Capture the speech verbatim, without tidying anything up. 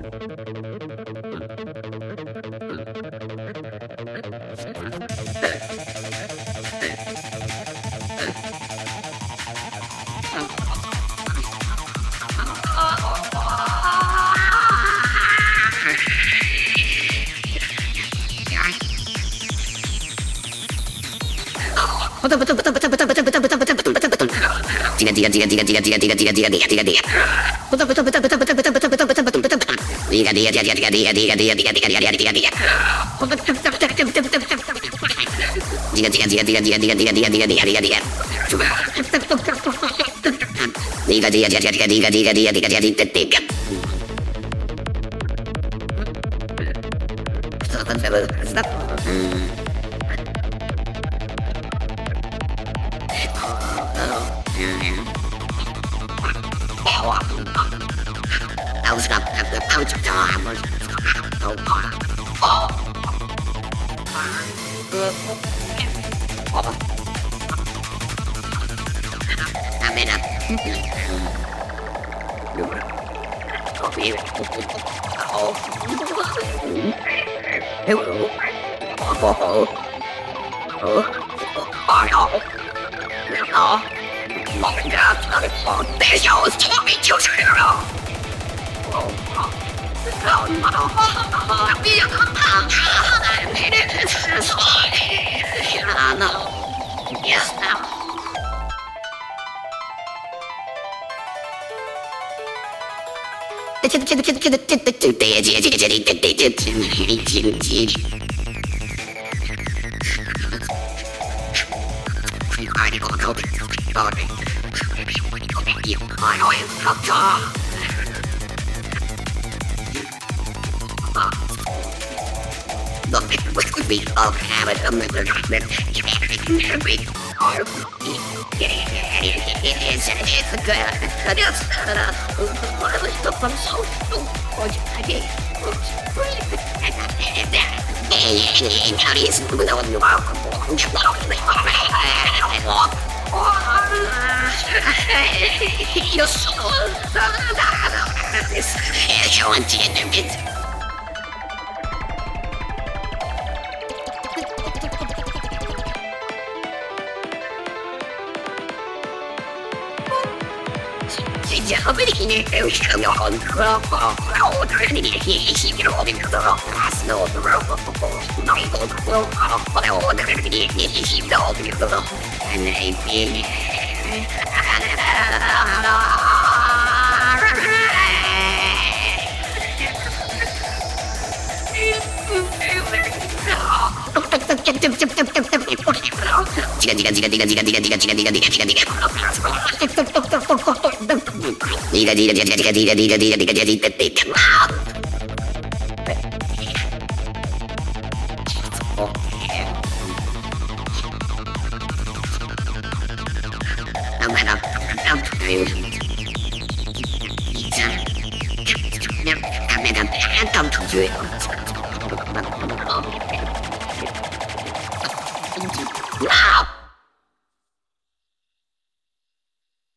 Tiga tiga tiga tiga tiga tiga tiga tiga tiga tiga tiga tiga. Tiga tiga tiga tiga tiga tiga tiga tiga tiga tiga tiga tiga tiga tiga. Tiga tiga tiga tiga tiga tiga tiga tiga tiga tiga tiga tiga tiga. Coba. Tiga tiga tiga tiga tiga tiga tiga tiga tiga tiga tiga. Stop. I was up at the pouch of time. Oh, oh, I'm in a coffee. Oh, hello. Oh, oh, oh, my God, there's yours. Talk me to zero. Oh, no. Yes, now. Look, what could be all habit of the document? It's it's a good. It is. What was the from so? What I did. How do you see the one you are? You're so. This is showing to you. How many can you come on? Well, oh, I need to hear you all in the snow of the road. No, well, I want to hear you all in the road. And I feel. Tiga tiga tiga tiga tiga tiga tiga tiga tiga tiga tiga tiga. Tiga tiga tiga tiga tiga tiga tiga tiga tiga tiga tiga. I'm gonna I'm through. I'm gonna come to you. Wow.